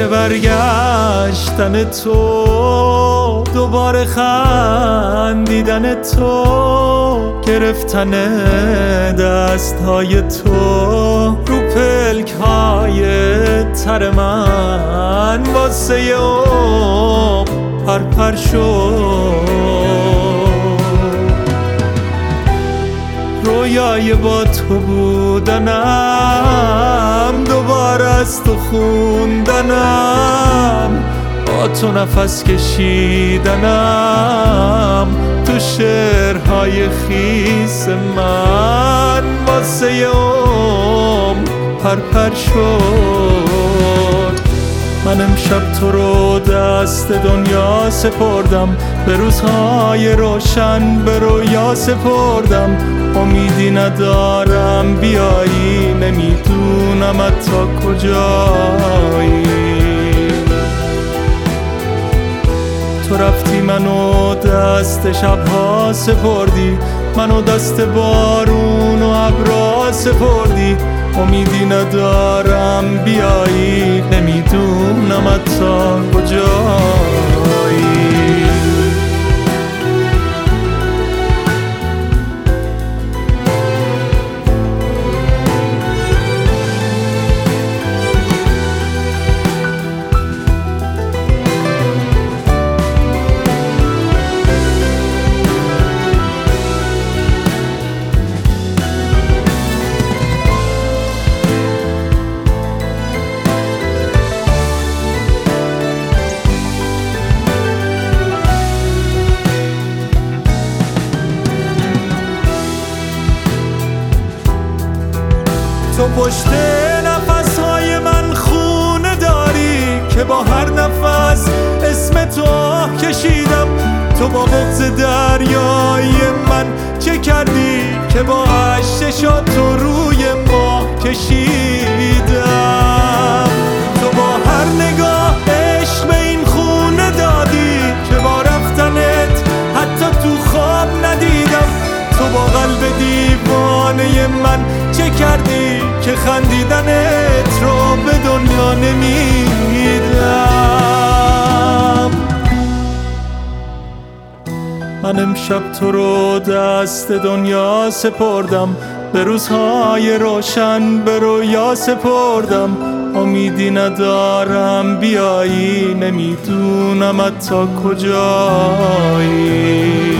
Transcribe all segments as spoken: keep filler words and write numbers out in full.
برگشتن تو، دوباره خندیدن تو، گرفتن دستهای تو رو پلک‌های تر من واسه عمر پرپر شد. رویای با تو بودنم، دوباره از تو خوندنم، با تو نفس کشیدنم تو شعرهای خیس من واسه عمر پرپر شد. من امشب تو رو دست دنیا سپردم، به روزهای روشن به رویا سپردم. امیدی ندارم بیایی، نمیدونم تا کجایی. تو رفتی منو دست شبها سپردی، منو دست بارون و ابرا سپردی. امیدی ندارم بیایی، نمیدونم تا کجایی. تو پشت نفسهای من خونه داری که با هر نفس اسم تو کشیدم. تو با بغض دریای من چه کردی که با اشک تو روی ما کشیدم. تو با هر نگاه عشق به این خونه دادی که با رفتنت حتی تو خواب ندیدم. تو با قلب دیوانه من چه کردی که خندیدنت رو به دنیا نمیدم. من امشب تو رو دست دنیا سپردم، به روزهای روشن به رویا سپردم. امیدی ندارم بیایی، نمیدونم تا کجایی.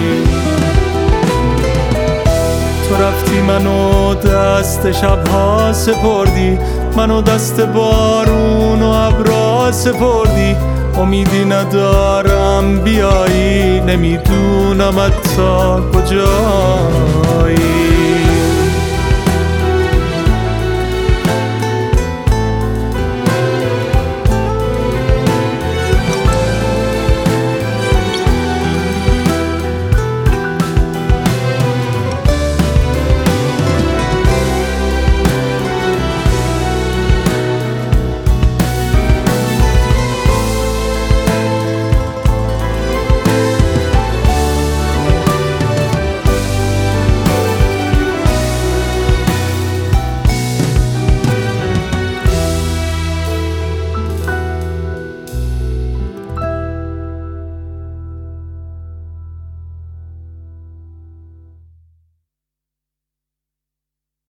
تو رفتی منو دست شبها سپردی، منو دست بارون و ابرا سپردی. امیدی ندارم بیایی، نمیدونم تا کجایی.